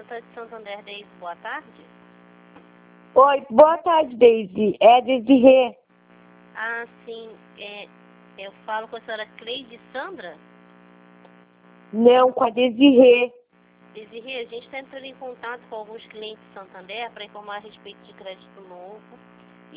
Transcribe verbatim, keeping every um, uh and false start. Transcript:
conta de Santander, Deise, boa tarde. Oi, boa tarde, Deise. É Desirê. Ah, sim. É, eu falo com a senhora Cleide Sandra. Não, com a Desirê. Desirê, a gente está entrando em contato com alguns clientes de Santander para informar a respeito de crédito novo.